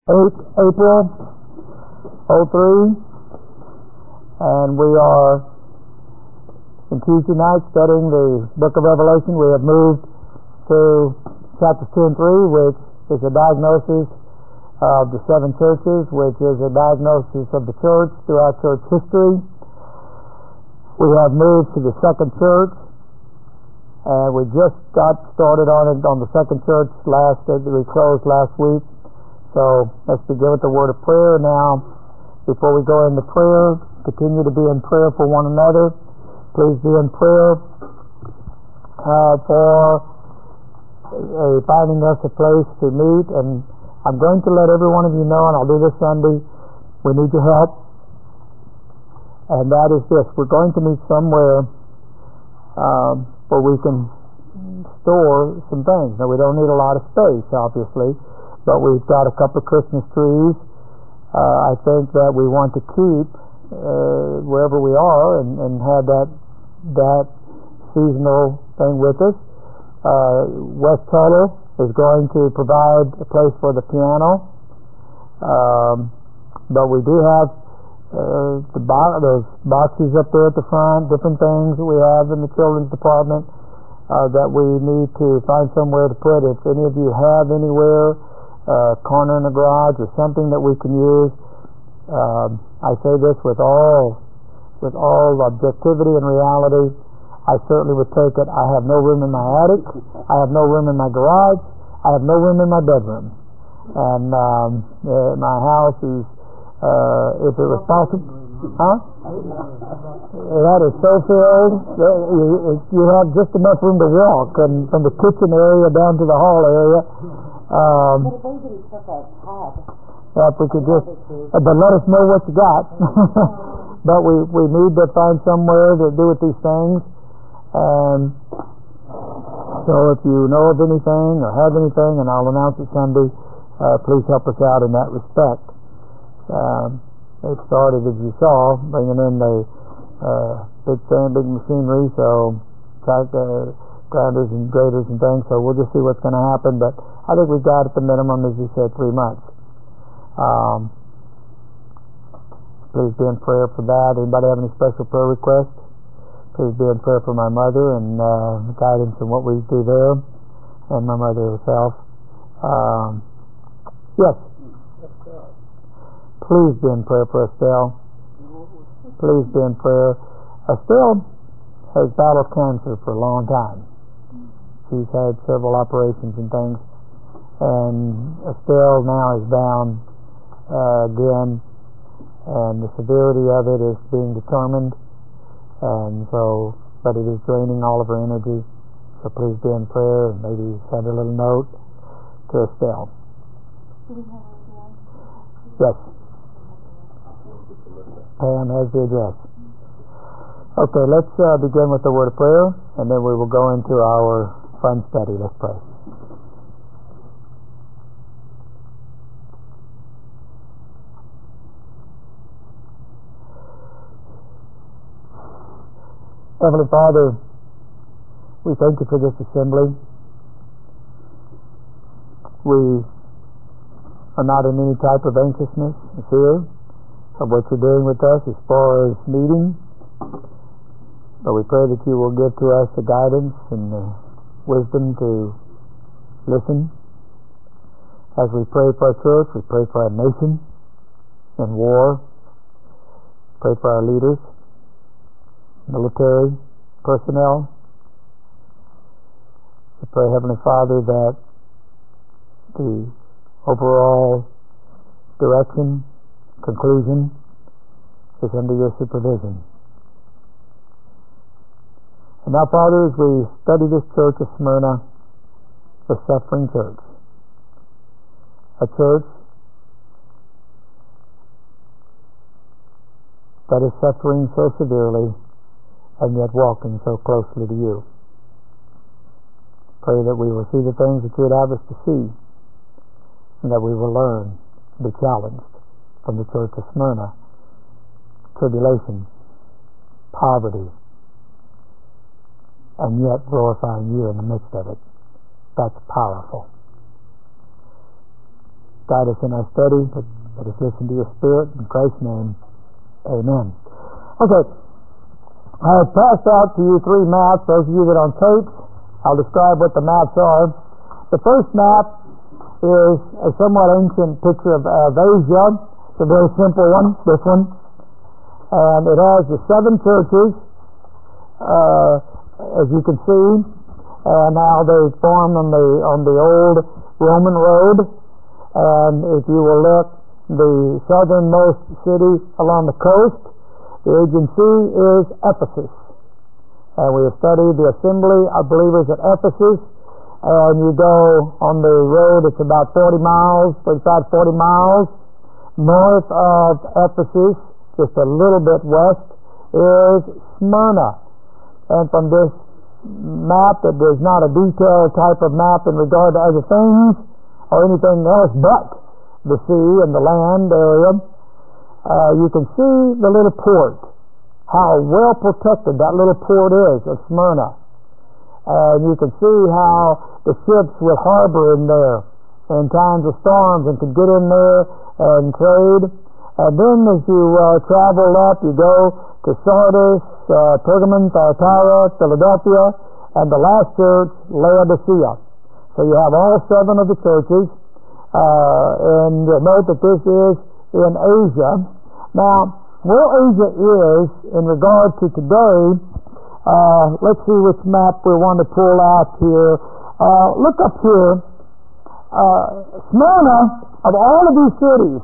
8th April 03, and we are in Tuesday night studying the book of Revelation. We have moved to chapters 2 and 3, which is a diagnosis of the seven churches, which is a diagnosis of the church throughout church history. We have moved to the second church, and we just got started on it on the second church we closed last week. So let's begin with the word of prayer now. Before we go into prayer, continue to be in prayer for one another. Please be in prayer for finding us a place to meet. And I'm going to let every one of you know, and I'll do this Sunday, we need your help. And that is this: we're going to meet somewhere where we can store some things. Now, we don't need a lot of space, obviously, but we've got a couple of Christmas trees. I think that we want to keep wherever we are and have that seasonal thing with us. Wes Taylor is going to provide a place for the piano, but we do have those boxes up there at the front, different things that we have in the children's department that we need to find somewhere to put. If any of you have anywhere, corner in the garage or something that we can use, I say this with all objectivity and reality, I certainly would take it. I have no room in my attic, I have no room in my garage, I have no room in my bedroom, and my house is, if it was possible, that is so filled, you have just enough room to walk, and from the kitchen area down to the hall area. If we could just, but let us know what you got. But we need to find somewhere to do with these things. And so if you know of anything or have anything, and I'll announce it Sunday, please help us out in that respect. They started, as you saw, bringing in the big machinery, so grinders and graders and things, so we'll just see what's going to happen, but I think we've got at the minimum, as you said, 3 months. Please be in prayer for that. Anybody have any special prayer requests? Please be in prayer for my mother and guidance in what we do there, and my mother herself. Yes? Please be in prayer for Estelle. Please be in prayer. Estelle has battled cancer for a long time. She's had several operations and things, and Estelle now is down again, and the severity of it is being determined, and so, but it is draining all of her energy. So please be in prayer, and maybe send a little note to Estelle. Yes. Pam has the address. Okay, let's begin with the word of prayer, and then we will go into our fun study. Let's pray. Heavenly Father, we thank you for this assembly. We are not in any type of anxiousness or fear of what you're doing with us as far as meeting, but we pray that you will give to us the guidance and the wisdom to listen. As we pray for our church, we pray for our nation in war, pray for our leaders, military personnel. We pray, Heavenly Father, that the overall direction, conclusion is under your supervision. And now, Father, as we study this church of Smyrna, the suffering church, a church that is suffering so severely and yet walking so closely to you. Pray that we will see the things that you would have us to see, and that we will learn to be challenged from the church of Smyrna. Tribulation, poverty, and yet glorifying you in the midst of it. That's powerful. guide us in our study. Let us listen to your Spirit. In Christ's name, amen. Okay, I have passed out to you 3 maps. Those of you that are on tapes, I'll describe what the maps are. The first map is a somewhat ancient picture of Asia. It's a very simple one, this one. And it has the 7 churches, as you can see, and how they form on the old Roman road. And if you will look, the southernmost city along the coast, the agency is Ephesus. And we have studied the assembly of believers at Ephesus. And you go on the road, it's about 40 miles, 35, 40 miles north of Ephesus, just a little bit west, is Smyrna. And from this map, that is not a detailed type of map in regard to other things or anything else but the sea and the land area, you can see the little port, how well protected that little port is of Smyrna. And you can see how the ships would harbor in there in times of storms and could get in there and trade. And then as you travel up, you go to Sardis, Pergamon, Thyatira, Philadelphia, and the last church, Laodicea. So you have all 7 of the churches. And note that this is in Asia. Now, where Asia is in regard to today, let's see which map we want to pull out here. Look up here. Smyrna, of all of these cities,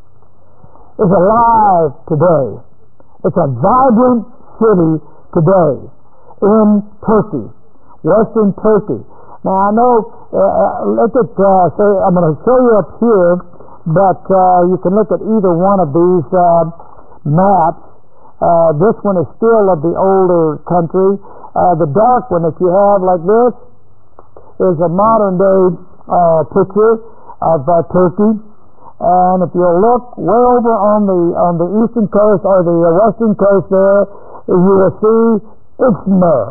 is alive today. It's a vibrant city today in Turkey, Western Turkey. Now I know, look at, I'm going to show you up here, but you can look at either one of these maps. This one is still of the older country. The dark one that you have like this is a modern day picture of Turkey. And if you look way over on the eastern coast or the western coast there, you will see Izmir,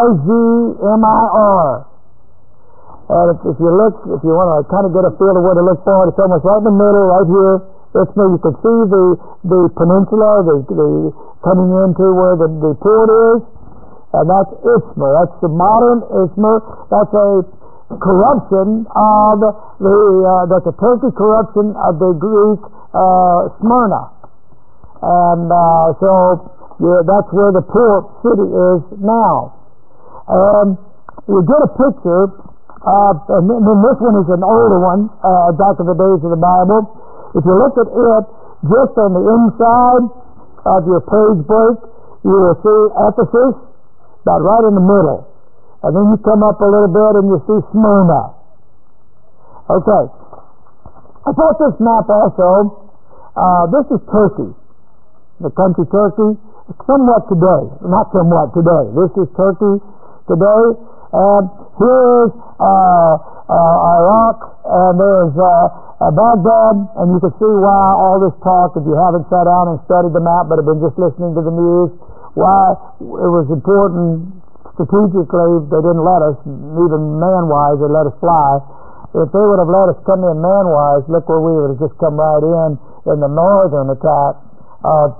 I-Z-M-I-R. And if you look, if you want to kind of get a feel of where to look for it, it's almost right in the middle, right here. Izmir, you can see the peninsula, the coming into where the port is, and that's Izmir. That's the modern Izmir. That's a corruption of that's a Turkish corruption of the Greek Smyrna. And so that's where the port city is now. And you get a picture of, and then this one is an older one, back in the days of the Bible. If you look at it, just on the inside of your page break, you will see Ephesus, about right in the middle. And then you come up a little bit and you see Smyrna. Okay. I thought this map also, this is Turkey, the country Turkey, somewhat today, not somewhat today. This is Turkey today. And here is Iraq, and there's Baghdad, and you can see why all this talk, if you haven't sat down and studied the map but have been just listening to the news, why it was important strategically. They didn't let us, even man-wise, they let us fly. If they would have let us come in man-wise, look where we would have just come right in the northern attack of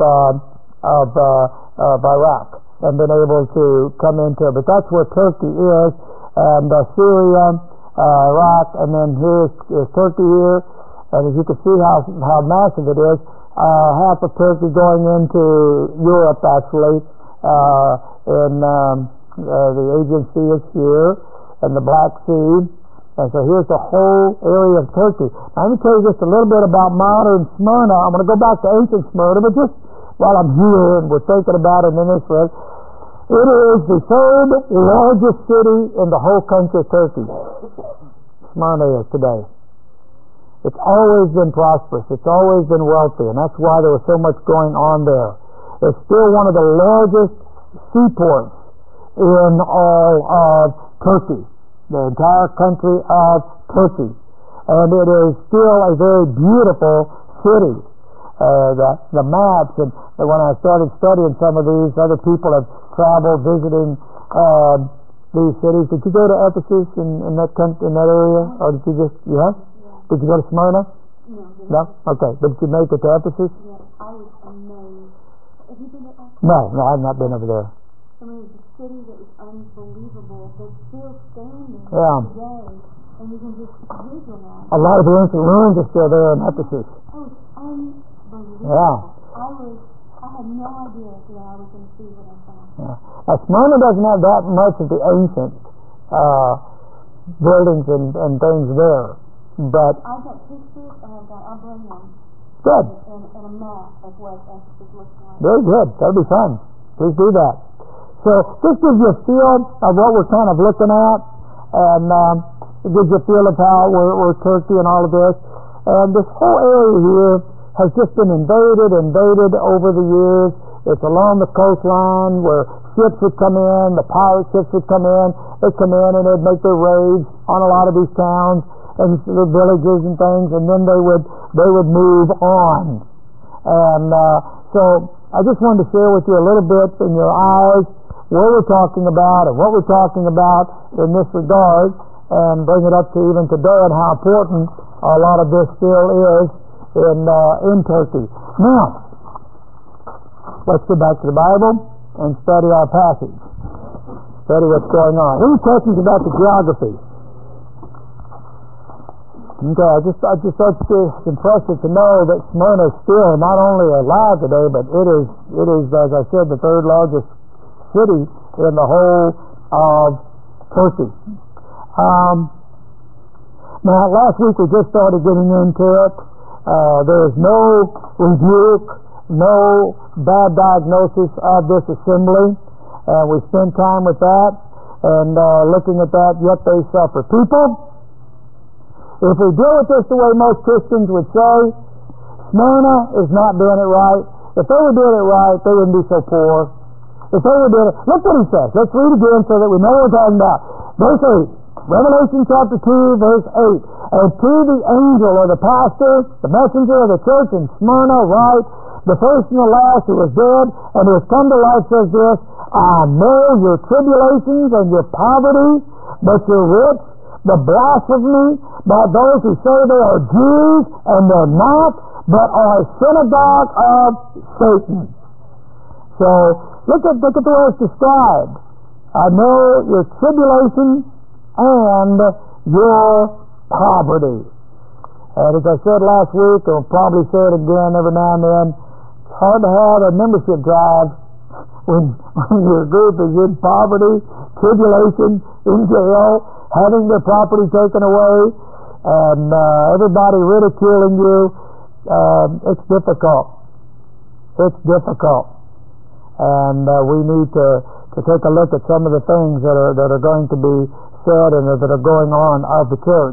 Iraq and been able to come into it. But that's where Turkey is, and Syria, Iraq, and then here's Turkey here. And as you can see how massive it is, half of Turkey going into Europe actually, in the agency is here, and the Black Sea. And so here's the whole area of Turkey. Now, let me tell you just a little bit about modern Smyrna. I'm going to go back to ancient Smyrna, but just while I'm here and we're thinking about it in Israel, it is the 3rd largest city in the whole country of Turkey. Smyrna is today. It's always been prosperous. It's always been wealthy, and that's why there was so much going on there. It's still one of the largest seaports in all of Turkey, the entire country of Turkey. And it is still a very beautiful city. The maps, and when I started studying some of these, other people have traveled visiting these cities. Did you go to Ephesus in that area, or did you just, Did you go to Smyrna? No? Okay. Did you make it to Ephesus? Yes, I was amazed. Have you been to Ephesus? No, I've not been over there. I mean, it's a city that is unbelievable, but still standing today, and you can just visualize. A lot of the ancient ruins are still there in Ephesus. Oh, it's unbelievable. Yeah. I had no idea that I was going to see what I saw. Yeah. Now, Smyrna doesn't have that much of the ancient buildings and things there, but I've got pictures, and I'll bring them. Good. And a map of what Ephesus looks like. Very good. That'll be fun. Please do that. So this gives you a feel of what we're kind of looking at, and it gives you a feel of how we're Turkey and all of this. And this whole area here has just been invaded over the years. It's along the coastline where ships would come in, the pirate ships would come in. They'd come in and they'd make their raids on a lot of these towns and the villages and things, and then they would move on. And so I just wanted to share with you a little bit in your eyes what we're talking about and what we're talking about in this regard, and bring it up to even today and how important a lot of this still is in Turkey. Now, let's go back to the Bible and study our passage. Study what's going on. Any questions about the geography? Okay, I just thought it's impressive to know that Smyrna is still not only alive today, but it is, as I said, the third largest city in the whole of Turkey. Now, last week we just started getting into it. There is no rebuke, no bad diagnosis of this assembly. We spent time with that and looking at that, yet they suffer. People, if we deal with this the way most Christians would say, Smyrna is not doing it right. If they were doing it right, they wouldn't be so poor. If they were doing it, look what he says. Let's read again so that we know what we're talking about. Verse 8, Revelation chapter 2, verse 8. And to the angel or the pastor, the messenger of the church in Smyrna write, the first and the last who was dead and who has come to life says this, I know your tribulations and your poverty, but you're rich, the blasphemy by those who say they are Jews and they're not, but are a synagogue of Satan. So look at the way it's described. I know your tribulation and your poverty. And as I said last week, I'll probably say it again every now and then, it's hard to have a membership drive when your group is in poverty, tribulation, in jail, having their property taken away, and everybody ridiculing you. It's difficult. It's difficult. And we need to take a look at some of the things that are going to be said and that are going on of the church.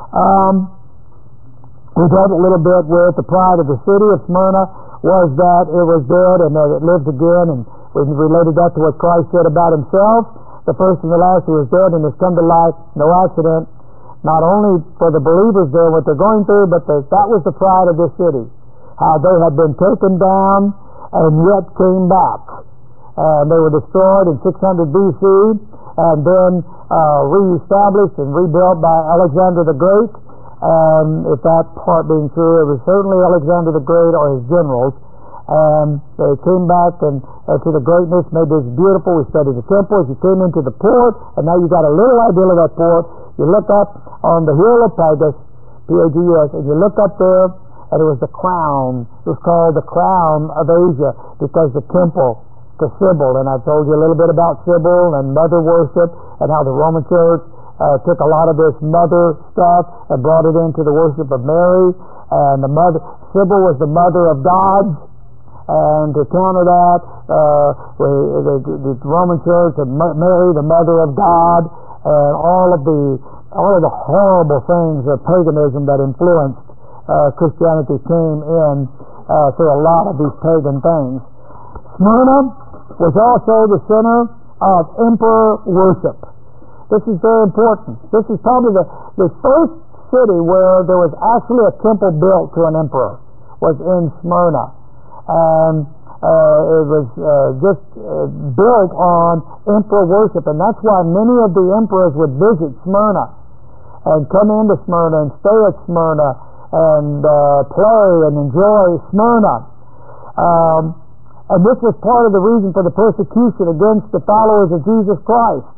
We dealt a little bit with the pride of the city of Smyrna was that it was dead and that it lived again, and we related that to what Christ said about himself. The first and the last who was dead and has come to life, no accident. Not only for the believers there, what they're going through, but that was the pride of this city. How they had been taken down and yet came back. And they were destroyed in 600 BC and then reestablished and rebuilt by Alexander the Great. And if that part being true, it was certainly Alexander the Great or his generals. And they came back and to the greatness, made this beautiful. We studied the temple as you came into the port, and now you got a little idea of that port. You look up on the hill of Pagus, P-A-G-S, and you look up there, and it was the crown. It was called the crown of Asia because the temple to Sybil. And I've told you a little bit about Sybil and mother worship and how the Roman Church took a lot of this mother stuff and brought it into the worship of Mary. And Sybil was the mother of gods. And to counter that, the Roman Church and Mary, the mother of God, and all of the horrible things of paganism that influenced Christianity came in through a lot of these pagan things. Smyrna was also the center of emperor worship. This is very important. This is probably the first city where there was actually a temple built to an emperor, was in Smyrna. And it was just built on emperor worship, and that's why many of the emperors would visit Smyrna and come into Smyrna and stay at Smyrna and play and enjoy Smyrna. And this was part of the reason for the persecution against the followers of Jesus Christ.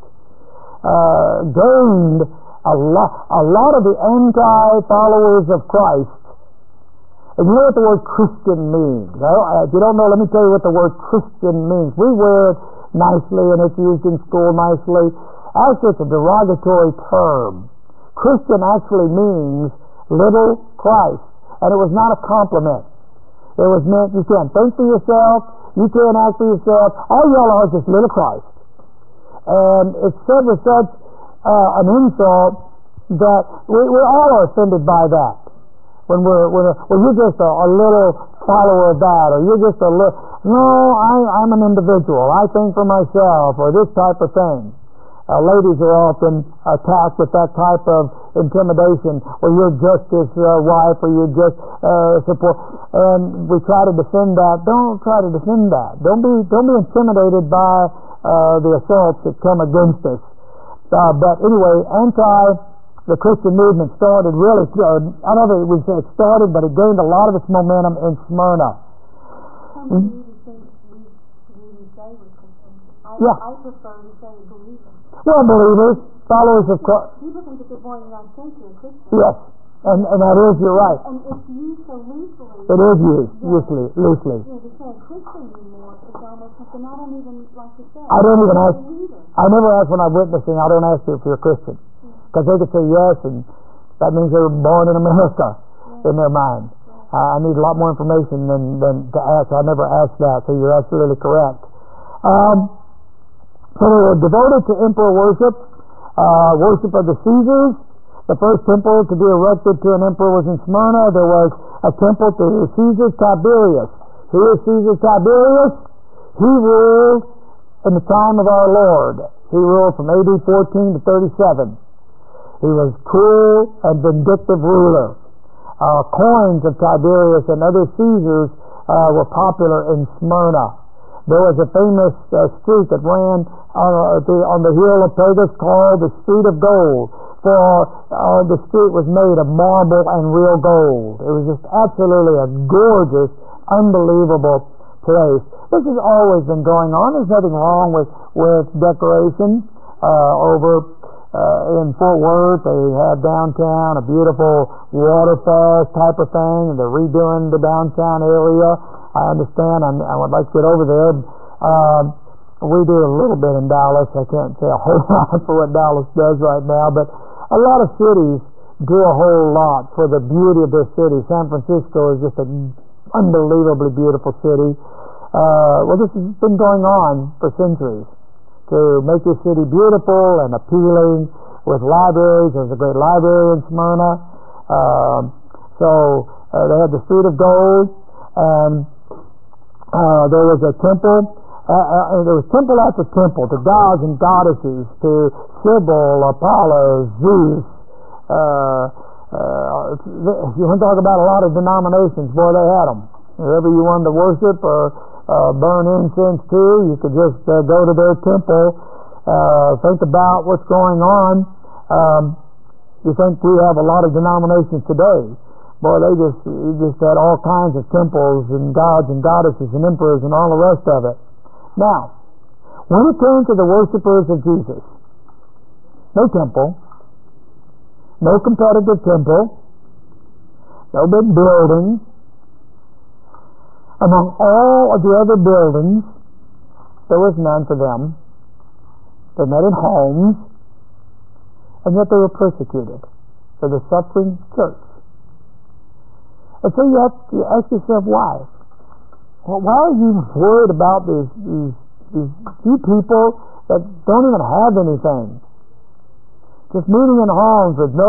Gained a lot of the anti-followers of Christ. And you know what the word Christian means? If you don't know, let me tell you what the word Christian means. We wear it nicely and it's used in school nicely. Actually, it's a derogatory term. Christian actually means little Christ. And it was not a compliment. It was meant you can't think for yourself, you can't act for yourself, all y'all are just little Christ. And it's said with such an insult that we all are offended by that. When you're just a little follower of that, or you're just a little, no, I'm an individual, I think for myself, or this type of thing. Ladies are often attacked with that type of intimidation, or you're just his wife, or you're just support. And we try to defend that. Don't try to defend that. Don't be intimidated by the assaults that come against us. But anyway, the Christian movement started really. I don't know if we say it started, but it gained a lot of its momentum in Smyrna. Yeah. I prefer to say believers. Well, believers, followers of Christ. People think that they're born in the United States are Christians. Yes, and that is, you're right. And it's used so loosely. It is used loosely. Yeah, to say Christian anymore is almost something I don't even like to say. I don't even ask. I never ask when I'm witnessing. I don't ask if you're a Christian, because they could say yes, and that means they were born in America in their mind. I need a lot more information than to ask. I never ask that, so you're absolutely correct. So they were devoted to emperor worship, worship of the Caesars. The first temple to be erected to an emperor was in Smyrna. There was a temple to Caesar Tiberius. Who is Caesar Tiberius? He ruled in the time of our Lord. He ruled from AD 14 to 37. He was cruel and vindictive ruler. Coins of Tiberius and other Caesars were popular in Smyrna. There was a famous street that ran on the hill of Pegasus called the Street of Gold, for the street was made of marble and real gold. It was just absolutely a gorgeous, unbelievable place. This has always been going on. There's nothing wrong with decoration. Over in Fort Worth, they have downtown a beautiful waterfall type of thing, and they're redoing the downtown area. I understand. I would like to get over there. We do a little bit in Dallas. I can't say a whole lot for what Dallas does right now, but a lot of cities do a whole lot for the beauty of their city. San Francisco is just an unbelievably beautiful city. Well, this has been going on for centuries to make your city beautiful and appealing with libraries. There's a great library in Smyrna. So they had the Street of Gold, and there was a temple. There was temple after temple to gods and goddesses, to Cybele, Apollo, Zeus. You want to talk about a lot of denominations, boy, they had them. Whoever you wanted to worship or burn incense to, you could just go to their temple. Think about what's going on. You think we have a lot of denominations today. Boy, they just had all kinds of temples and gods and goddesses and emperors and all the rest of it. Now, when it came to the worshipers of Jesus, no temple, no competitive temple, no big building. Among all of the other buildings, there was none for them. They met in homes, and yet they were persecuted for the suffering church. And so you have to ask yourself, why? Well, why are you worried about these few people that don't even have anything? Just meeting in homes with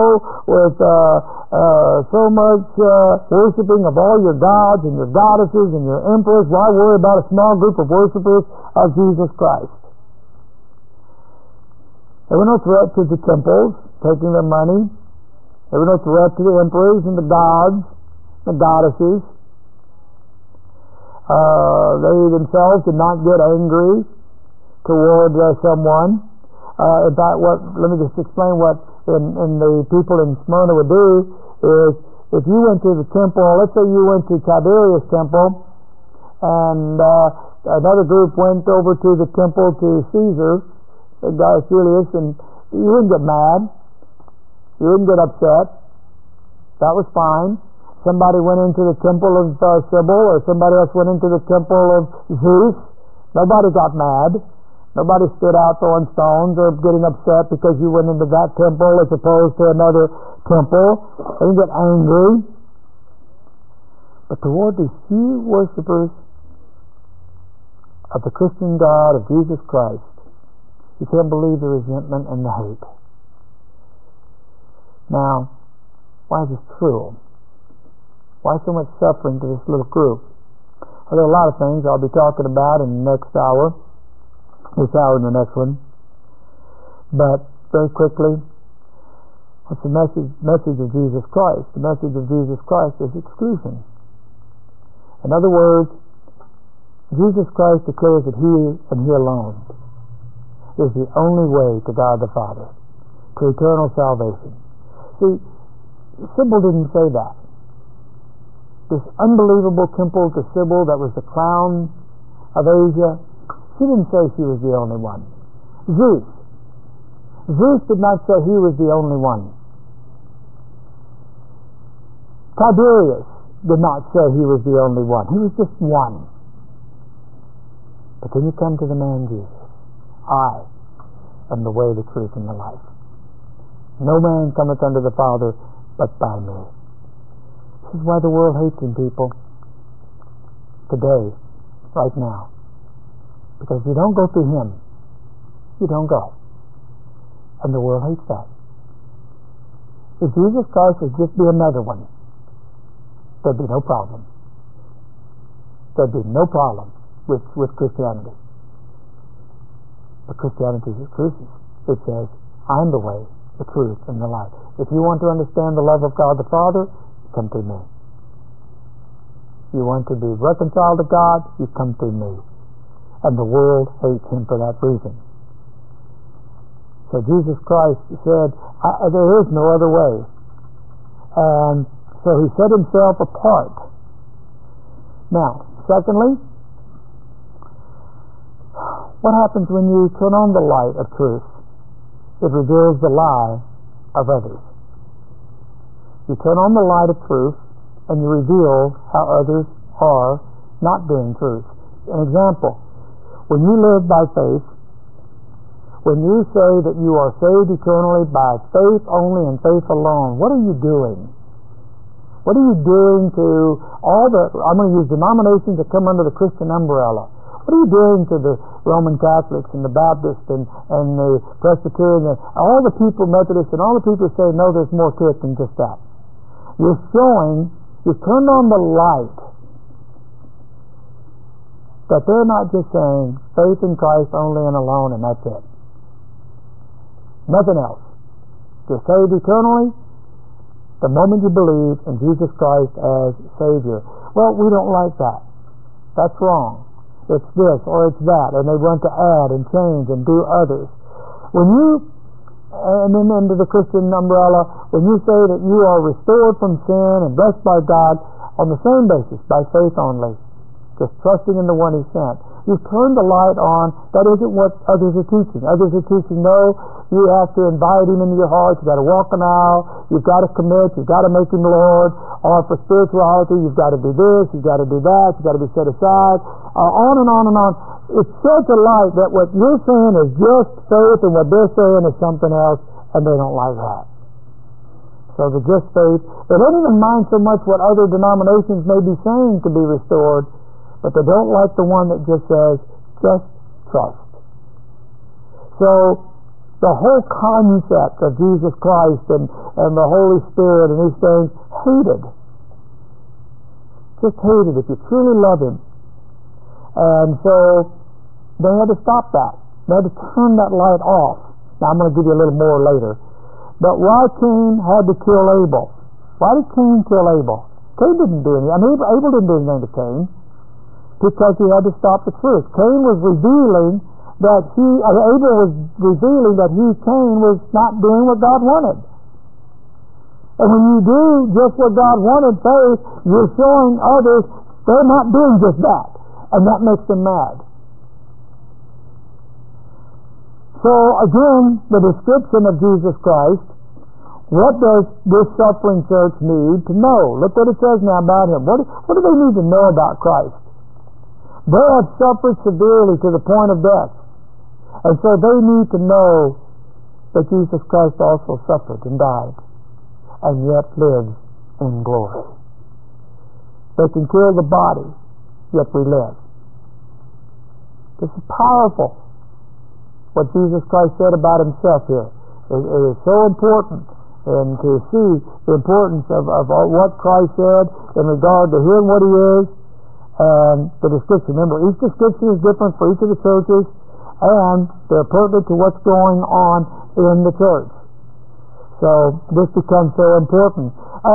so much worshiping of all your gods and your goddesses and your emperors. Why worry about a small group of worshipers of Jesus Christ? There were no threat to the temples taking their money. There were no threat to the emperors and the gods, the goddesses. They themselves did not get angry toward someone. In fact, let me just explain what in the people in Smyrna would do is if you went to the temple, let's say you went to Tiberius' temple, and another group went over to the temple to Caesar, Gaius Julius, and you wouldn't get mad. You wouldn't get upset. That was fine. Somebody went into the temple of Cybele, or somebody else went into the temple of Zeus. Nobody got mad. Nobody stood out throwing stones or getting upset because you went into that temple as opposed to another temple. They didn't get angry. But toward these few worshipers of the Christian God of Jesus Christ, you can't believe the resentment and the hate. Now, why is this true? Why so much suffering to this little group? Well, there are a lot of things I'll be talking about in the next hour, this hour and the next one. But very quickly, what's the message of Jesus Christ? The message of Jesus Christ is exclusion. In other words, Jesus Christ declares that He and He alone is the only way to God the Father, to eternal salvation. See, Sybil didn't say that. This unbelievable temple to Sybil that was the crown of Asia, she didn't say she was the only one. Zeus did not say he was the only one. Tiberius did not say he was the only one. He was just one. But then you come to the man Jesus. I am the way, the truth, and the life. No man cometh unto the Father but by me. This is why the world hates Him, people. Today, right now. Because if you don't go through Him, you don't go. And the world hates that. If Jesus Christ would just be another one, there'd be no problem. There'd be no problem with Christianity. But Christianity is exclusive. It says, I'm the way, the truth, and the life. If you want to understand the love of God the Father, come through me. You want to be reconciled to God, you come through me. And the world hates Him for that reason. So Jesus Christ said, there is no other way. And so He set Himself apart. Now, secondly, what happens when you turn on the light of truth? It reveals the lie of others. You turn on the light of truth and you reveal how others are not doing truth. An example, when you live by faith, when you say that you are saved eternally by faith only and faith alone, what are you doing? What are you doing to all the, I'm going to use denominations that come under the Christian umbrella. What are you doing to the Roman Catholics and the Baptists and the Presbyterian and all the people, Methodists, and all the people who say, no, there's more to it than just that? You're showing, you turned on the light that they're not just saying faith in Christ only and alone and that's it. Nothing else. You're saved eternally the moment you believe in Jesus Christ as Savior. Well, we don't like that. That's wrong. It's this or it's that, and they want to add and change and do others. When you, and then under the Christian umbrella, when you say that you are restored from sin and blessed by God on the same basis, by faith only, just trusting in the one He sent, you've turned the light on. That isn't what others are teaching. Others are teaching, no, you have to invite Him into your heart, you've got to walk an aisle, you've got to commit, you've got to make Him Lord, or for spirituality, you've got to do this, you've got to do that, you've got to be set aside, on and on and on. It's such a light that what you're saying is just faith and what they're saying is something else, and they don't like that. So the just faith, they don't even mind so much what other denominations may be saying to be restored, but they don't like the one that just says, just trust. So the whole concept of Jesus Christ and the Holy Spirit and these things, hated. Just hated if you truly love Him. And so they had to stop that. They had to turn that light off. Now I'm going to give you a little more later. But why Cain had to kill Abel? Why did Cain kill Abel? Cain didn't do anything. I mean, Abel didn't do anything to Cain. Because he had to stop the truth. Cain was revealing that Abel was revealing that Cain was not doing what God wanted. And when you do just what God wanted, faith, you're showing others they're not doing just that. And that makes them mad. So again, the description of Jesus Christ, what does this suffering church need to know? Look what it says now about Him. What do they need to know about Christ? They have suffered severely to the point of death. And so they need to know that Jesus Christ also suffered and died, and yet lives in glory. They can kill the body, yet we live. This is powerful. What Jesus Christ said about Himself here. It is so important, and to see the importance of what Christ said in regard to Him, what He is, and the description. Remember, each description is different for each of the churches, and they're pertinent to what's going on in the church. So this becomes so important.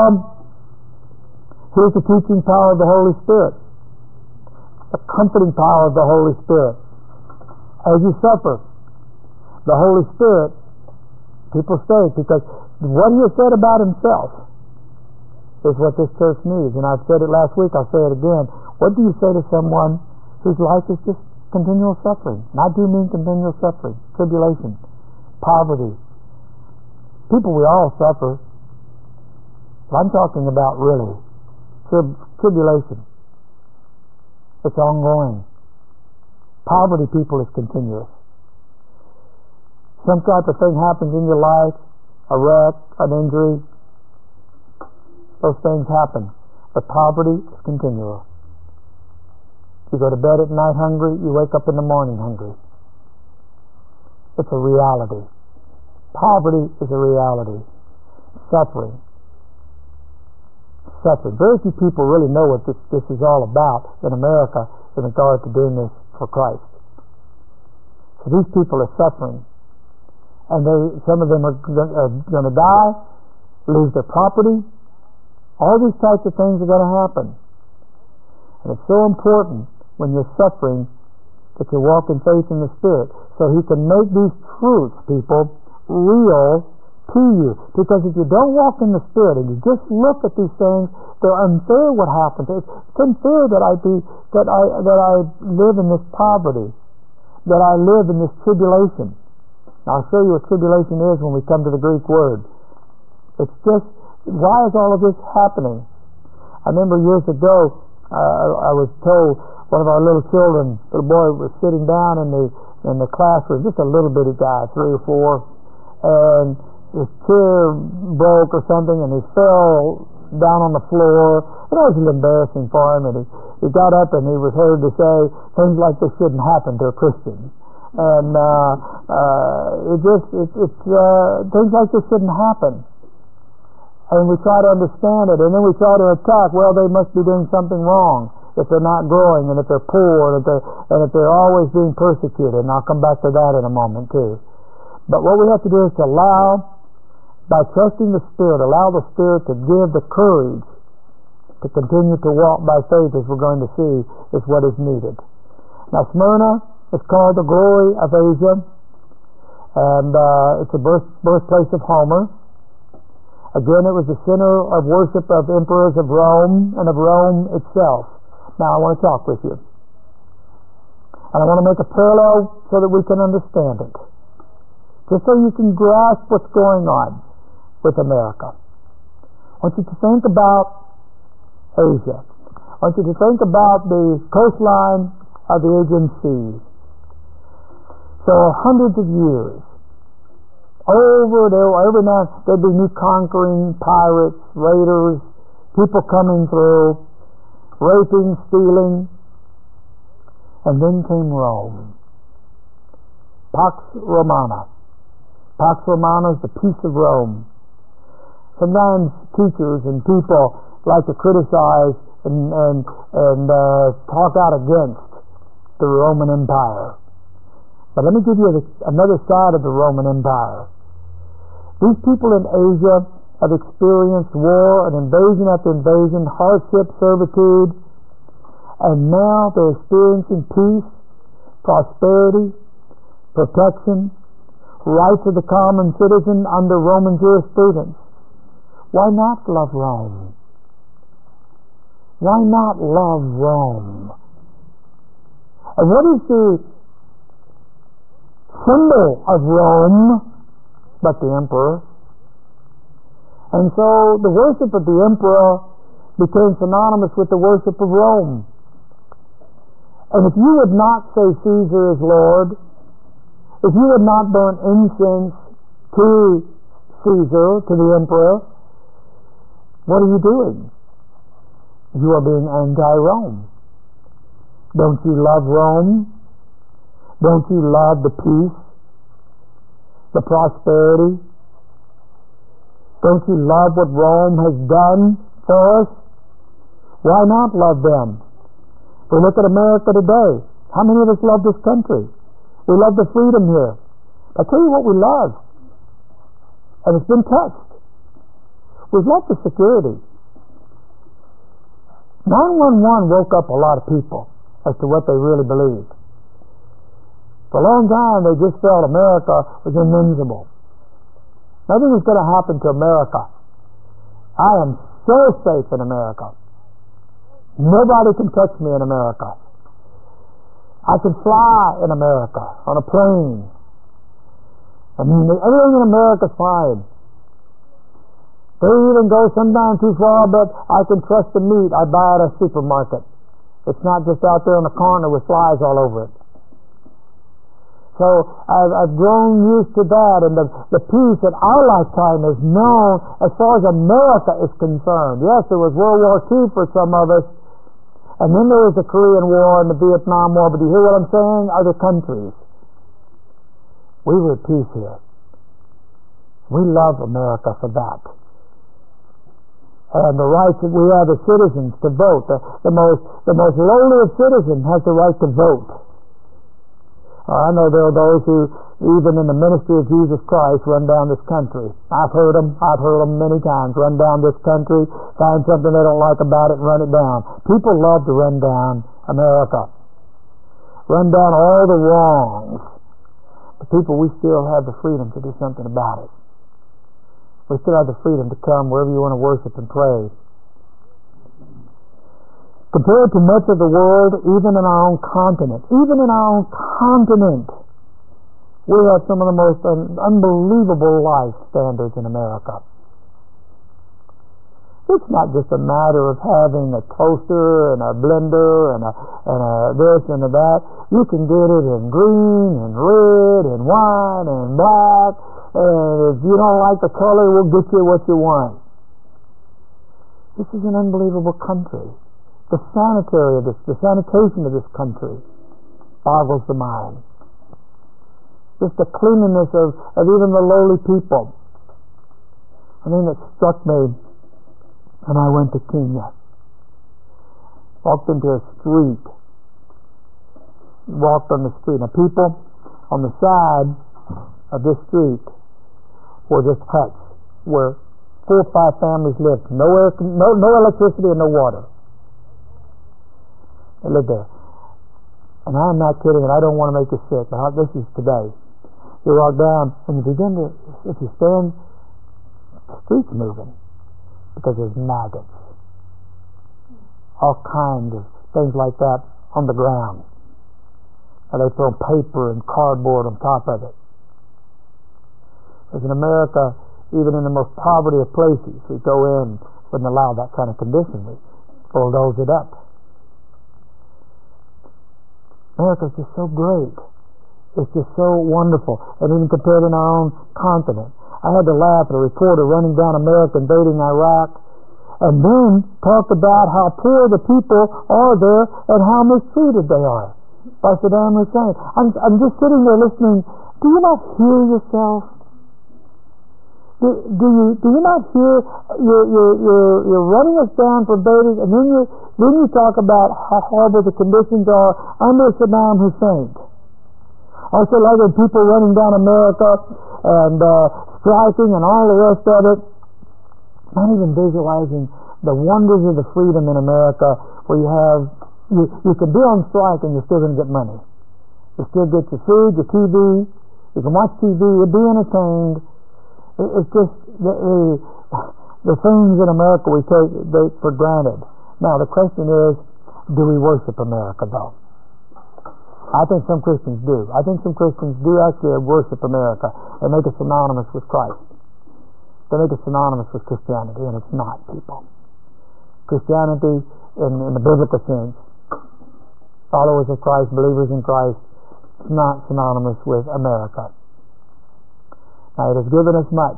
Here's the teaching power of the Holy Spirit, the comforting power of the Holy Spirit. As you suffer, the Holy Spirit, people say, because what He has said about Himself is what this church needs. And I've said it last week, I'll say it again. What do you say to someone whose life is just continual suffering? And I do mean continual suffering, tribulation, poverty. People, we all suffer. But I'm talking about really tribulation. It's ongoing. Poverty, people, is continuous. Some type of thing happens in your life, a wreck, an injury, those things happen. But poverty is continual. You go to bed at night hungry, you wake up in the morning hungry. It's a reality. Poverty is a reality. Suffering. Very few people really know what this is all about in America in regard to doing this for Christ. So these people are suffering. And some of them are going to die, lose their property. All these types of things are going to happen. And it's so important when you're suffering that you walk in faith in the Spirit, so He can make these truths, people, real to you. Because if you don't walk in the Spirit and you just look at these things, they're unfair what happened. It's unfair that I live in this poverty, that I live in this tribulation. Now I'll show you what tribulation is when we come to the Greek word. It's just, why is all of this happening? I remember years ago, I was told one of our little boy was sitting down in the classroom, just a little bitty guy, 3 or 4, and his chair broke or something, and he fell down on the floor. It was embarrassing for him, and he got up and he was heard to say things like this shouldn't happen to a Christian. And things like this shouldn't happen. And we try to understand it, and then we try to attack. Well, they must be doing something wrong if they're not growing, and if they're poor, and if they're always being persecuted. And I'll come back to that in a moment too. But what we have to do is to allow, by trusting the Spirit, allow the Spirit to give the courage to continue to walk by faith, as we're going to see, is what is needed. Now, Smyrna is called the glory of Asia, and it's the birthplace of Homer. Again, it was the center of worship of emperors of Rome and of Rome itself. Now, I want to talk with you. And I want to make a parallel so that we can understand it. Just so you can grasp what's going on with America. I want you to think about Asia. I want you to think about the coastline of the Aegean Sea. So hundreds of years, every now there'd be new conquering pirates, raiders, people coming through, raping, stealing, and then came Rome. Pax Romana. Pax Romana is the peace of Rome. Sometimes teachers and people like to criticize and talk out against the Roman Empire. But let me give you another side of the Roman Empire. These people in Asia have experienced war and invasion after invasion, hardship, servitude, and now they're experiencing peace, prosperity, protection, rights of the common citizen under Roman jurisprudence. Why not love Rome? Why not love Rome? And what is the symbol of Rome but the emperor? And so the worship of the emperor became synonymous with the worship of Rome. And if you would not say Caesar is Lord, if you would not burn incense to Caesar, to the emperor, what are you doing? You are being anti-Rome. Don't you love Rome? Don't you love the peace, the prosperity? Don't you love what Rome has done for us? Why not love them? We look at America today. How many of us love this country? We love the freedom here. I tell you what we love, and it's been touched. We've loved the security. 911 woke up a lot of people as to what they really believed. For a long time, they just felt America was invincible. Nothing is going to happen to America. I am so safe in America. Nobody can touch me in America. I can fly in America on a plane. I mean, everything in America is fine. They even go sometimes too far, but I can trust the meat I buy at a supermarket. It's not just out there in the corner with flies all over it. So I've grown used to that, and the peace in our lifetime is known as far as America is concerned. Yes, there was World War II for some of us, and then there was the Korean War and the Vietnam War, but do you hear what I'm saying? Other countries. We were at peace here. We love America for that. And the rights that we have as citizens to vote. The most lowly of citizens has the right to vote. I know there are those who, even in the ministry of Jesus Christ, run down this country. I've heard them many times, run down this country, find something they don't like about it, and run it down. People love to run down America. Run down all the wrongs. But people, we still have the freedom to do something about it. We still have the freedom to come wherever you want to worship and pray. Compared to much of the world, even in our own continent, we have some of the most unbelievable life standards in America. It's not just a matter of having a toaster and a blender and a this and a that. You can get it in green and red and white and black. And if you don't like the color, we'll get you what you want. This is an unbelievable country. The sanitation of this country boggles the mind. Just the cleanliness of even the lowly people. I mean, it struck me when I went to Kenya. Walked into a street. Walked on the street. Now, people on the side of this street were just huts where 4 or 5 families lived. No electricity and no water. They lived there. And I'm not kidding, and I don't want to make you sick. This is today. You walk down, and you begin to, if you stand, the street's moving because there's maggots. All kinds of things like that on the ground. And they throw paper and cardboard on top of it. Because in America, even in the most poverty of places, we go in, wouldn't allow that kind of condition. We bulldoze it up. America's just so great. It's just so wonderful. And even compared in our own continent. I had to laugh at a reporter running down America invading Iraq, and then talked about how poor the people are there and how mistreated they are by Saddam Hussein. I'm just sitting there listening. Do you not hear yourself? Do you not hear you're running us down for babies, and then you talk about how horrible the conditions are under Saddam Hussein. Also, like when people running down America and striking and all the rest of it, not even visualizing the wonders of the freedom in America, where you can be on strike and you're still going to get money. You still get your food, your TV. You can watch TV. You'll be entertained. It's just the things in America we take for granted. Now the question is, do we worship America though? I think some Christians do. I think some Christians do actually worship America and make it synonymous with Christ. They make it synonymous with Christianity, and it's not, people. Christianity, in the biblical sense, followers of Christ, believers in Christ, it's not synonymous with America. Now, it has given us much,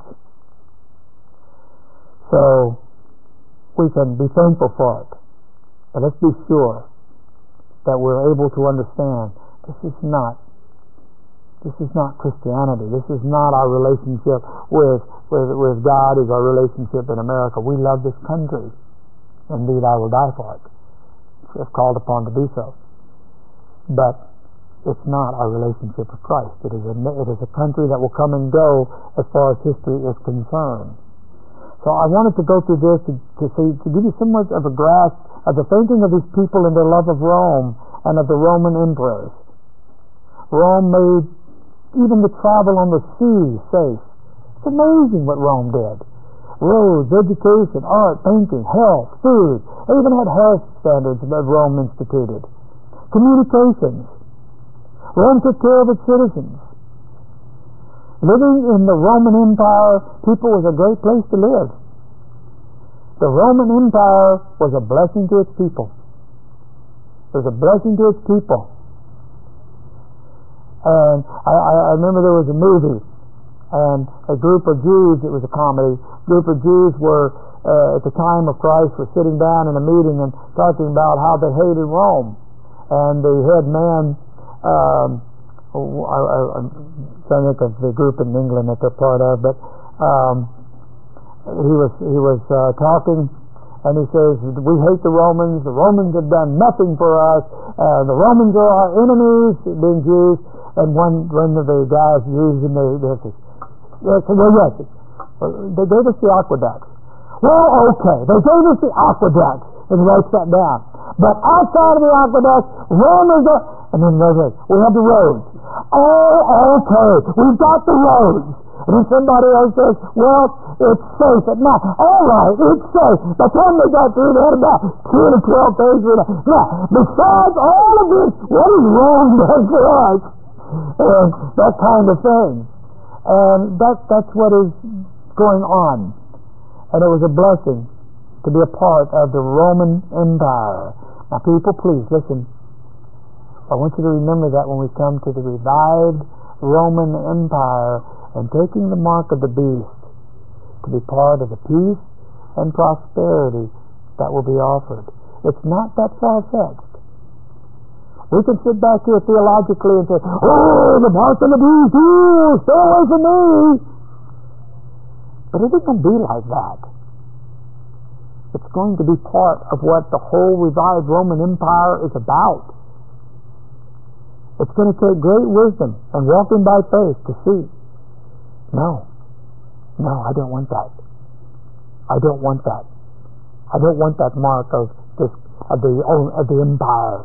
so we can be thankful for it. But let's be sure that we're able to understand this is not Christianity. This is not our relationship with God is our relationship in America. We love this country. Indeed, I will die for it, if called upon to do so. But it's not our relationship with Christ. It is a country that will come and go as far as history is concerned. So I wanted to go through this to give you somewhat of a grasp of the thinking of these people and their love of Rome and of the Roman emperors. Rome made even the travel on the sea safe. It's amazing what Rome did. Roads, education, art, painting, health, food. They even had health standards that Rome instituted. Communications. Rome took care of its citizens. Living in the Roman Empire, people, was a great place to live. The Roman Empire was a blessing to its people. It was a blessing to its people. And I remember there was a movie, and a group of Jews, it was a comedy, a group of Jews were, at the time of Christ, were sitting down in a meeting and talking about how they hated Rome. And the head man, I'm trying to think of the group in England that they're part of, but he was talking, and he says, we hate the Romans have done nothing for us, the Romans are our enemies, being Jews. And one of the guys using they said, yes, they gave us the aqueducts. Well, okay, they gave us the aqueducts, and he writes that down. But outside of the aqueducts, Rome is a, and then they say, we have the roads. Oh, okay, we've got the roads. And then somebody else says, well, it's safe at night. All right, it's safe. By the time they got through, they had about 10 or 12 days. Now, besides all of this, what is Rome done for us? And that kind of thing. And that's what is going on. And it was a blessing to be a part of the Roman Empire. Now, people, please listen. I want you to remember that when we come to the revived Roman Empire and taking the mark of the beast, to be part of the peace and prosperity that will be offered. It's not that far-fetched. We can sit back here theologically and say, oh, the mark of the beast, stay away from me. But it isn't going to be like that. It's going to be part of what the whole revived Roman Empire is about. It's going to take great wisdom and walking by faith to see. No, I don't want that. I don't want that. I don't want that mark of the empire.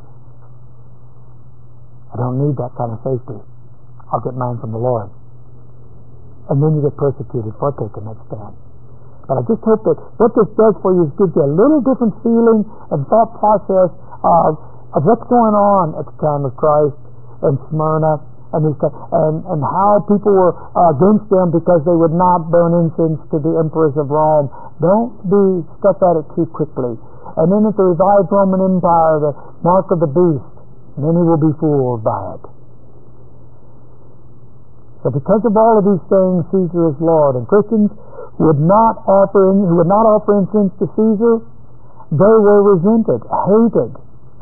I don't need that kind of safety. I'll get mine from the Lord. And then you get persecuted for taking that stand. But I just hope that what this does for you is gives you a little different feeling and thought process of what's going on at the time of Christ in Smyrna and how people were against them because they would not burn incense to the emperors of Rome. Don't be stuck at it too quickly. And then at the revived Roman Empire, the mark of the beast, many will be fooled by it. So because of all of these things, Caesar is Lord. And Christians who would not offer incense to Caesar, they were resented, hated.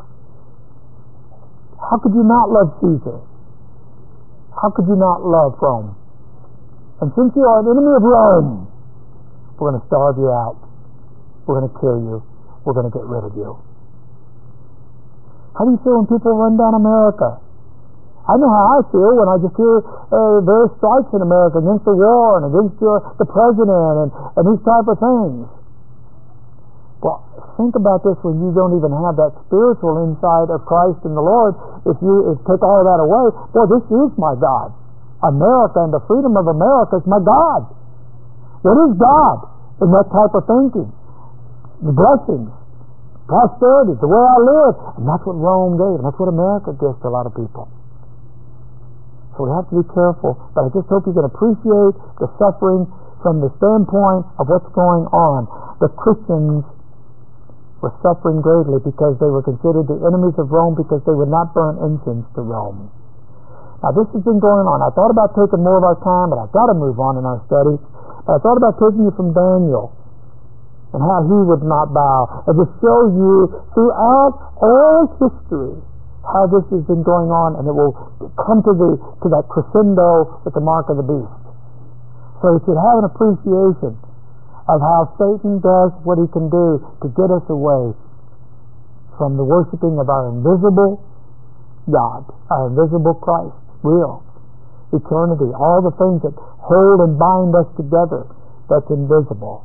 How could you not love Caesar? How could you not love Rome? And since you are an enemy of Rome, we're going to starve you out. We're going to kill you. We're going to get rid of you. How do you feel when people run down America? I know how I feel when I just hear various strikes in America against the war and against the president and these type of things. Well, think about this when you don't even have that spiritual insight of Christ and the Lord. If you take all of that away, boy, this is my God. America and the freedom of America is my God. What is God? in that type of thinking. The blessings, prosperity, the way I live. And that's what Rome gave. And that's what America gives to a lot of people. So we have to be careful. But I just hope you can appreciate the suffering from the standpoint of what's going on. The Christians were suffering greatly because they were considered the enemies of Rome because they would not burn incense to Rome. Now this has been going on. I thought about taking more of our time, but I've got to move on in our study. But I thought about taking you from Daniel and how he would not bow, and just show you throughout all history how this has been going on, and it will come to that crescendo with the mark of the beast. So you should have an appreciation of how Satan does what he can do to get us away from the worshiping of our invisible God, our invisible Christ, real, eternity, all the things that hold and bind us together that's invisible.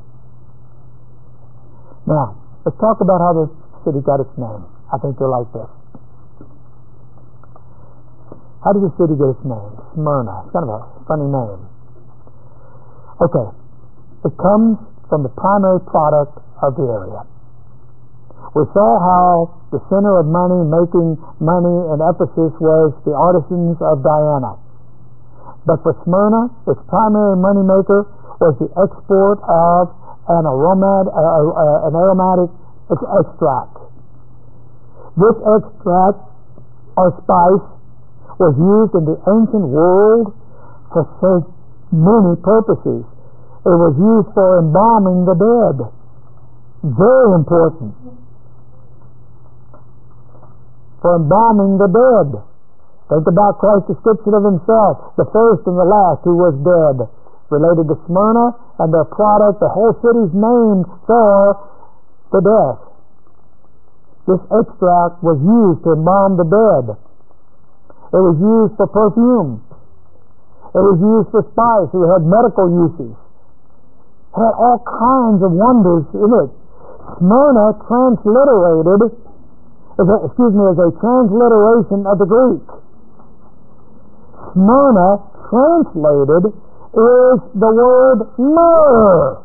Now, let's talk about how this city got its name. I think you'll like this. How did the city get its name? Smyrna. It's kind of a funny name. Okay. It comes from the primary product of the area. We saw how the center of money, making money in Ephesus, was the artisans of Diana. But for Smyrna, its primary money maker was the export of an aromatic extract. This extract or spice was used in the ancient world for so many purposes. It was used for embalming the dead. Very important. For embalming the dead. Think about Christ's description of himself, the first and the last who was dead. Related to Smyrna and their product, the whole city's named for the death. This extract was used to embalm the dead. It was used for perfume. It was used for spice. It had medical uses. It had all kinds of wonders in it. Smyrna transliterated, is a transliteration of the Greek. Smyrna translated is the word myrrh.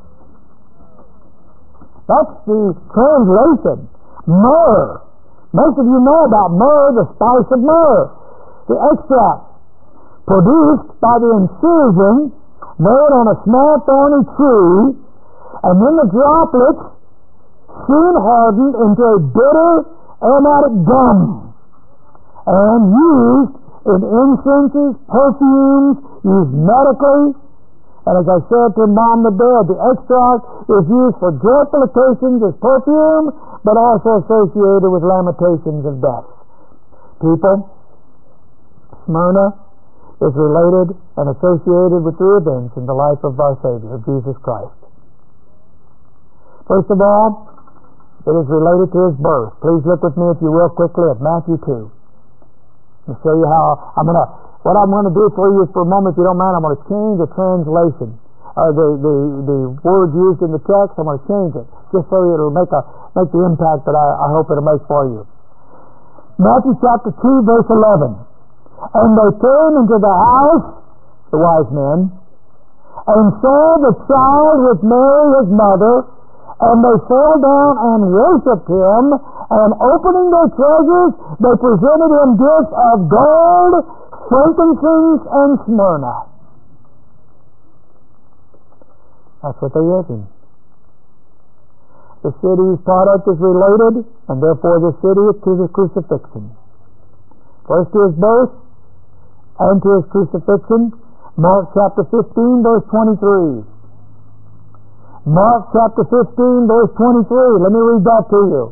That's the translation. Myrrh. Most of you know about myrrh, the spice of myrrh. The extract produced by the incision made on a small thorny tree, and then the droplets soon hardened into a bitter aromatic gum and used in incenses, perfumes, used medically, and as I said, to embalm the dead. The extract is used for joyful occasions as perfume, but also associated with lamentations of death. People, Smyrna is related and associated with three events in the life of our Savior, Jesus Christ. First of all, it is related to his birth. Please look with me, if you will, quickly at Matthew 2. I'll show you how what I'm going to do for you for a moment, if you don't mind, I'm going to change the translation. The word used in the text, I'm going to change it, just so it'll make the impact that I hope it'll make for you. Matthew chapter 2, verse 11. And they came into the house, the wise men, and saw the child with Mary his mother, and they fell down and worshipped him, and opening their treasures, they presented him gifts of gold, frankincense, and Smyrna. That's what they gave him. The city's product is related, and therefore the city is to the crucifixion. First to his birth, and to his crucifixion. Mark chapter 15, verse 23. Mark chapter 15, verse 23. Let me read that to you.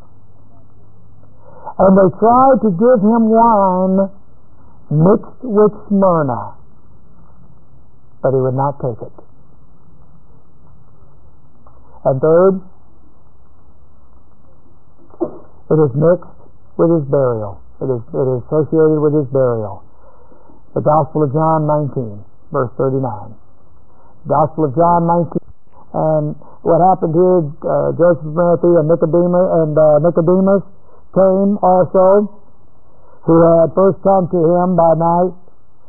And they tried to give him wine mixed with Smyrna, but he would not take it. And third, it is mixed with his burial. It is associated with his burial. The Gospel of John 19, verse 39. Gospel of John 19. And what happened here, Joseph of Arimathea and Nicodemus came also, who had first come to him by night,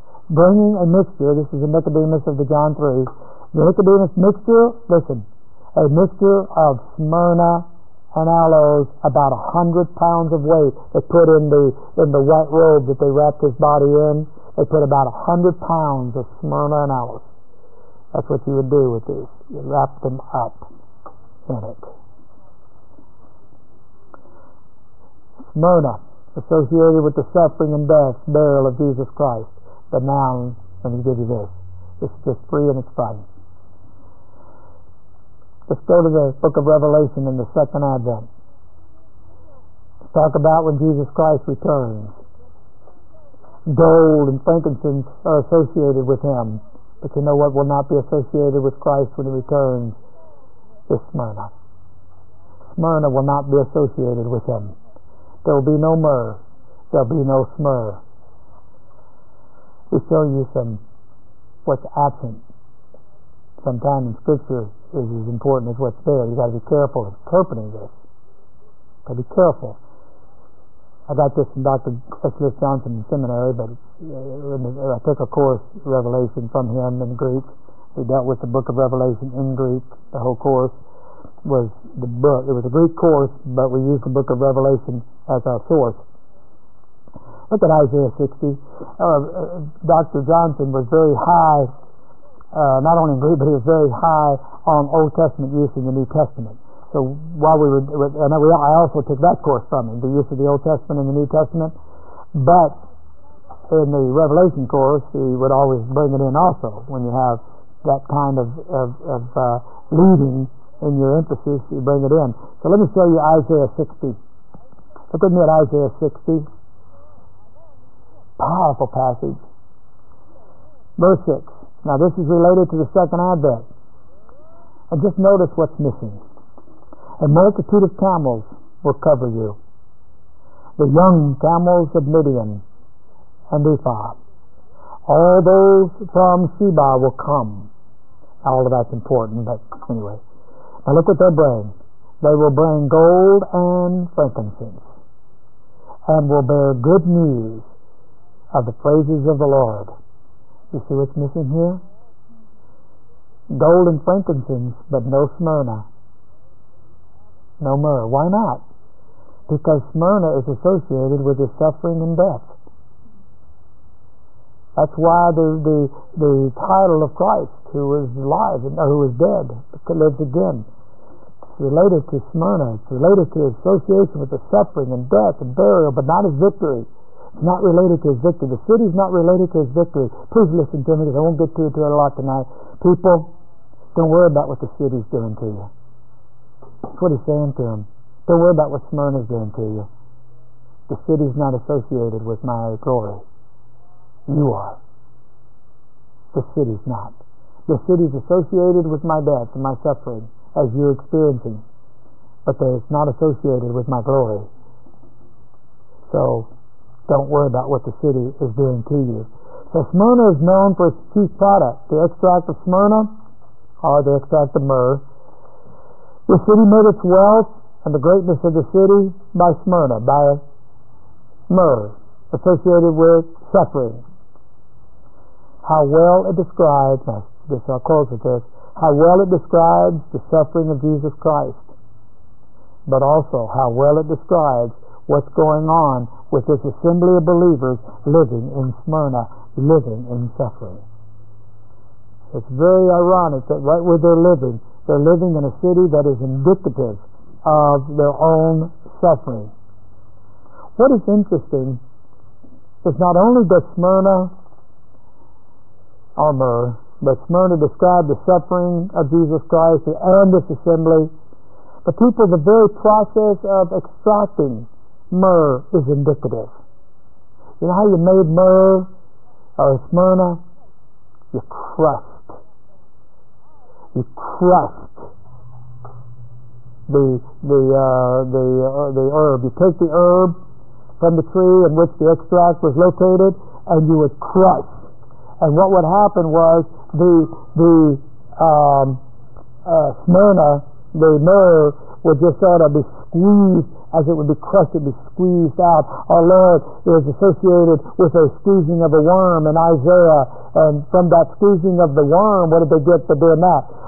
bringing a mixture. This is the Nicodemus of the John 3. The Nicodemus mixture, listen, a mixture of Smyrna and aloes, about 100 pounds of weight. They put in the white robe that they wrapped his body in. They put about 100 pounds of Smyrna and aloes. That's what you would do with these. You wrap them up in it. Smyrna, associated with the suffering and death, burial of Jesus Christ. But now, let me give you this. This is just free and it's fun. Let's go to the book of Revelation in the second advent. Let's talk about when Jesus Christ returns. Gold and frankincense are associated with him. But you know what will not be associated with Christ when he returns? Is Smyrna. Smyrna will not be associated with him. There will be no myrrh. There will be no smyrna. We show you what's absent. Sometimes in Scripture is as important as what's there. You've got to be careful interpreting this. Got to be careful. I got this from Dr. S.L. Johnson in seminary, but I took a course, Revelation, from him in Greek. He dealt with the book of Revelation in Greek. The whole course was the book. It was a Greek course, but we used the book of Revelation as our source. Look at Isaiah 60. Dr. Johnson was very high, not only in Greek, but he was very high on Old Testament use in the New Testament. So while I also took that course from him, the use of the Old Testament and the New Testament. But in the Revelation course, he would always bring it in also. When you have that kind of leading in your emphasis, you bring it in. So let me show you Isaiah 60. Look with me at Isaiah 60. Powerful passage. Verse 6. Now this is related to the second advent. And just notice what's missing. A multitude of camels will cover you. The young camels of Midian and Ephah. All those from Sheba will come. All of that's important, but anyway. Now look what they'll bring. They will bring gold and frankincense, and will bear good news of the praises of the Lord. You see what's missing here? Gold and frankincense, but no Smyrna. No myrrh. Why not? Because Smyrna is associated with his suffering and death. That's why the title of Christ, who is alive, who is dead, lives again. It's related to Smyrna. It's related to his association with the suffering and death and burial, but not his victory. It's not related to his victory. The city's not related to his victory. Please listen to me, because I won't get to it a lot tonight. People, don't worry about what the city's doing to you. That's what he's saying to them. Don't worry about what Smyrna's doing to you. The city's not associated with my glory. You are. The city's not. The city's associated with my death and my suffering, as you're experiencing. But it's not associated with my glory. So, don't worry about what the city is doing to you. So Smyrna is known for its chief product, the extract of Smyrna, or the extract of myrrh. The city made its wealth and the greatness of the city by Smyrna, by myrrh, associated with suffering. How well it describes, I'll close with this, how well it describes the suffering of Jesus Christ, but also how well it describes what's going on with this assembly of believers living in Smyrna, living in suffering. It's very ironic that right where they're living in a city that is indicative of their own suffering. What is interesting is not only does Smyrna or myrrh, but Smyrna described the suffering of Jesus Christ and this assembly, but people, the very process of extracting myrrh is indicative. You know how you made myrrh or Smyrna? You crushed the herb. You take the herb from the tree in which the extract was located, and you would crush. And what would happen was the Smyrna, the myrrh, would just sort of be squeezed. As it would be crushed, it would be squeezed out. Our Lord is associated with a squeezing of a worm in Isaiah, and from that squeezing of the worm, what did they get for doing that?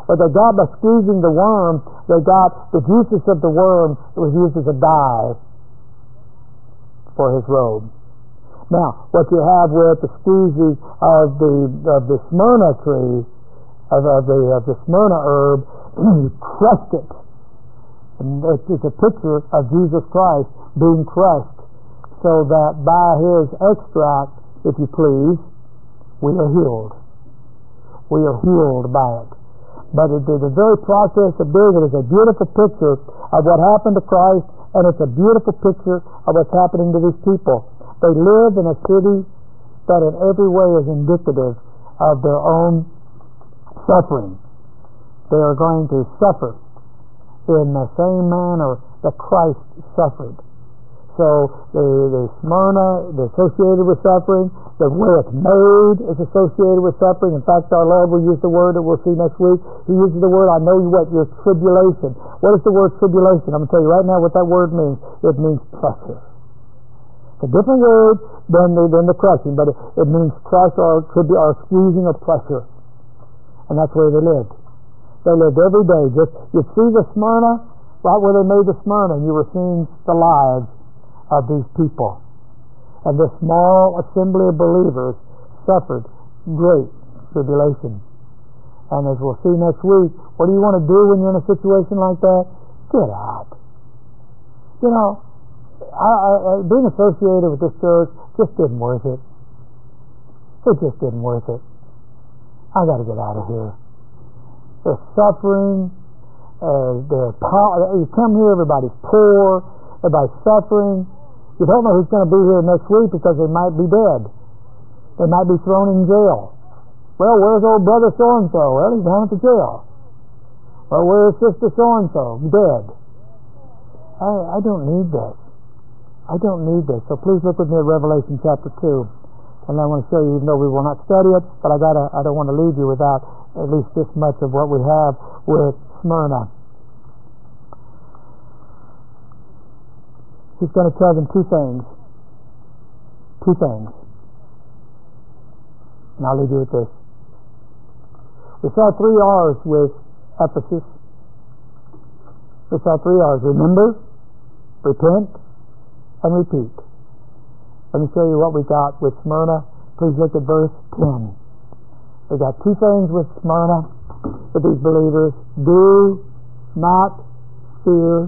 What they got by squeezing the worm, they got the juices of the worm that was used as a dye for his robe. Now, what you have with the squeezing of the Smyrna tree, of the Smyrna herb, you crushed it. And it's a picture of Jesus Christ being crushed, so that by his extract, if you please, we are healed. We are healed by it. But the very process of doing it is a beautiful picture of what happened to Christ, and it's a beautiful picture of what's happening to these people. They live in a city that in every way is indicative of their own suffering. They are going to suffer in the same manner that Christ suffered. So the Smyrna is associated with suffering. The way it's made is associated with suffering. In fact, our Lord will use the word that we'll see next week. He uses the word, I know what your tribulation. What is the word tribulation? I'm going to tell you right now what that word means. It means pressure. It's a different word than the crushing, but it means crush or squeezing or pressure. And that's where they lived. They lived every day. Just you see the Smyrna, right where they made the Smyrna, and you were seeing the lives of these people. And this small assembly of believers suffered great tribulation. And as we'll see next week, what do you want to do when you're in a situation like that? Get out. You know, I being associated with this church just didn't worth it. It just didn't worth it. I got to get out of here. They're suffering. You come here, everybody's poor. Everybody's suffering. You don't know who's going to be here next week because they might be dead. They might be thrown in jail. Well, where's old brother so-and-so? Well, he's down at the jail. Well, where's sister so-and-so? Dead. I don't need this. I don't need this. So please look with me at Revelation chapter 2. And I want to show you, even though we will not study it, but I don't want to leave you without at least this much of what we have with Smyrna. He's going to tell them two things. Two things. And I'll leave you with this. We saw 3 R's with Ephesus. We saw 3 R's. Remember, repent, and repeat. Let me show you what we got with Smyrna. Please look at verse 10. We got 2 things with Smyrna, with these believers. Do not fear.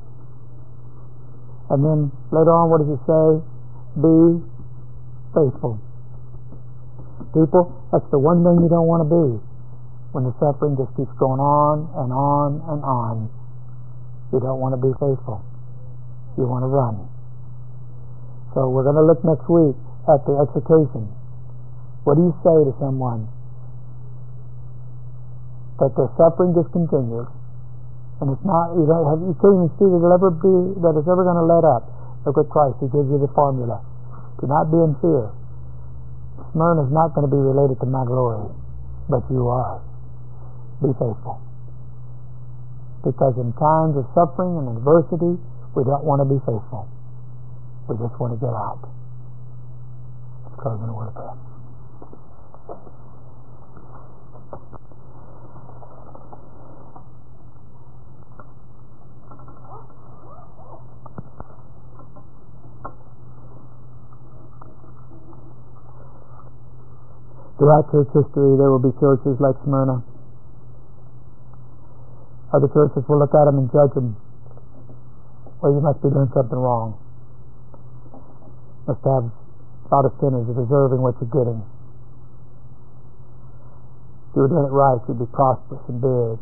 And then later on, what does it say? Be faithful. People, that's the one thing you don't want to be when the suffering just keeps going on and on and on. You don't want to be faithful. You want to run. So we're going to look next week at the exhortation. What do you say to someone that their suffering just continues? And it's not, you can't even see that it's ever going to let up. Look at Christ, He gives you the formula. Do not be in fear. Smyrna is not going to be related to my glory, but you are. Be faithful. Because in times of suffering and adversity, we don't want to be faithful. We just want to get out. Let's close in a word of prayer. Throughout church history, there will be churches like Smyrna. Other churches will look at them and judge them. Well, you must be doing something wrong. Must have a lot of sinners deserving what you're getting. If you were doing it right, you'd be prosperous and big.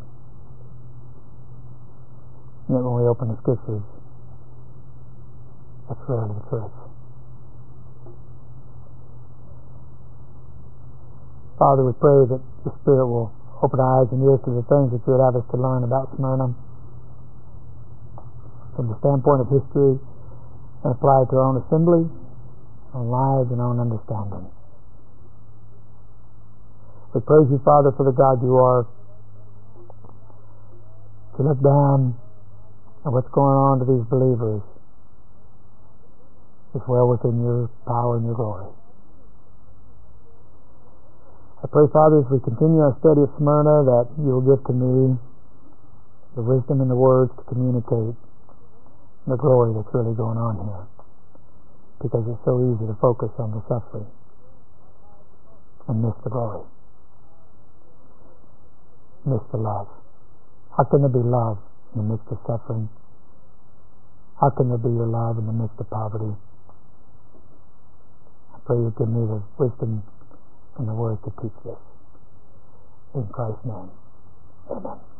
And yet when we open the Scriptures, that's rarely the truth. Father, we pray that the Spirit will open our eyes and ears to the things that you would have us to learn about Smyrna from the standpoint of history and apply it to our own assembly, our lives, and our own understanding. We praise you, Father, for the God you are. To look down at what's going on to these believers is well within your power and your glory. I pray, Father, as we continue our study of Smyrna, that you'll give to me the wisdom and the words to communicate the glory that's really going on here. Because it's so easy to focus on the suffering and miss the glory. Miss the love. How can there be love in the midst of suffering? How can there be your love in the midst of poverty? I pray you give me the wisdom and the words to teach this. In Christ's name, amen.